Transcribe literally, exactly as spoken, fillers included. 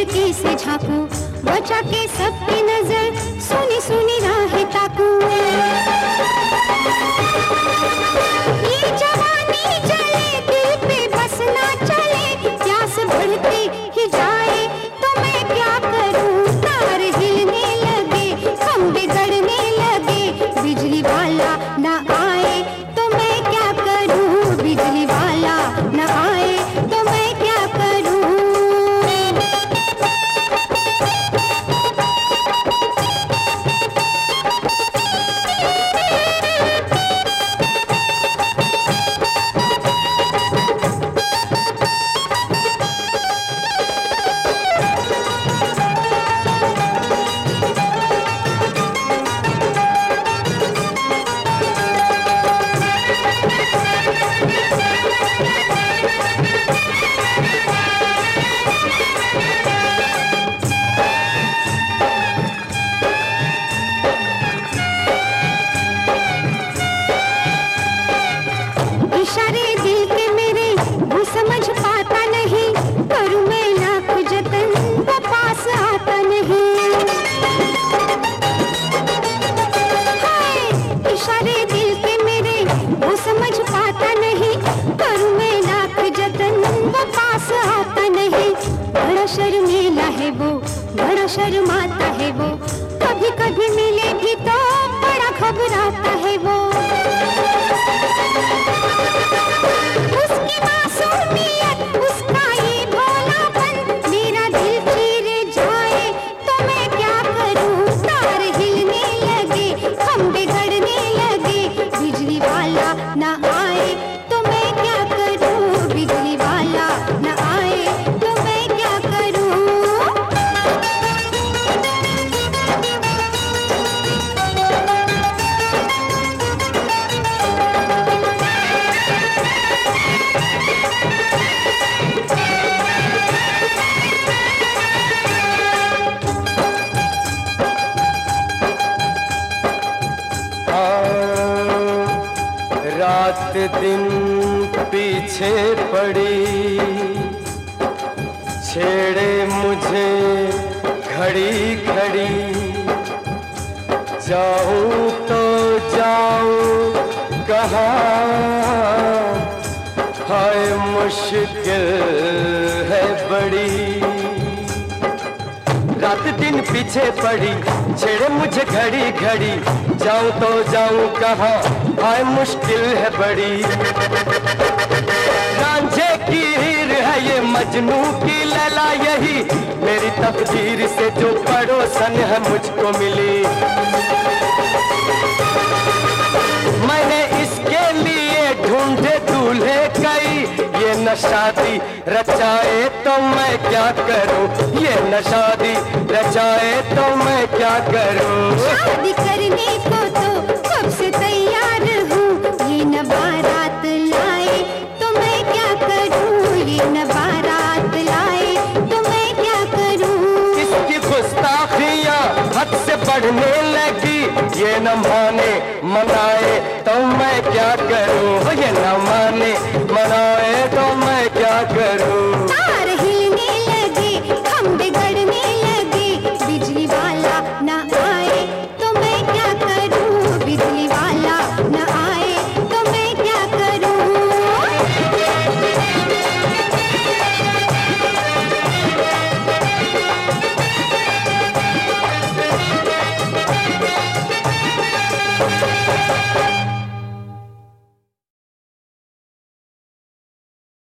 खिड़की से झांकू, बचा के सबकी नजर, सुनी सुनी राहें ताकू। ये जवानी जले दिल पे बस ना चले, प्यास बढ़ती ही जाए तो मैं क्या करूं। तार हिलने लगे, खंभे गड़ने लगे, बिजली वाला ना आए तो मैं क्या करूं। बिजली वाला ना आए तो मैं क्या करूं। इशारे दिल के मेरे वो समझ पाता नहीं, करूं मैं लाख जतन वो पास आता नहीं। हाय इशारे दिल के मेरे वो समझ पाता नहीं, करूं मैं लाख जतन वो पास आता नहीं। बड़ा शर्मीला है वो, बड़ा शर्माता है वो, कभी कभी मिले भी तो बड़ा घबराता है वो। उसकी मासूमियत, उसका ये भोलापन, मेरा दिल चीर जाए तो मैं क्या करूं। तार हिलने लगे, खंभे गड़ने लगे, बिजली वाला ना आए तो मैं क्या करूं। बिजली वाला ना आए तो मैं क्या करूं। रात दिन पीछे पड़ी, छेड़े मुझे घड़ी घड़ी, जाऊं तो जाऊं कहाँ, हाय मुश्किल है बड़ी। रात दिन पीछे पड़ी, छेड़े मुझे घड़ी घड़ी, जाऊं तो जाऊं कहाँ, हाय मुश्किल है बड़ी। रांझे की हीर है ये मजनू की लैला, यही मेरी तकदीर से जो पड़ोसन है मुझको मिली। मैंने इसके लिए ढूंढे दूल्हे कई, ये न शादी रचाए तो मैं क्या करूं। ये न शादी रचाए तो मैं क्या करूं। शादी करने को तो कब से तैयार हूँ, ये न बारात लाए तो मैं क्या करूं। ये न बारात लाए तो मैं क्या करूं। इसकी गुस्ताखियाँ हद से बढ़ने लगी, ये न माने मनाए तो मैं क्या करूं। ये न माने मनाए तो मैं क्या करूं।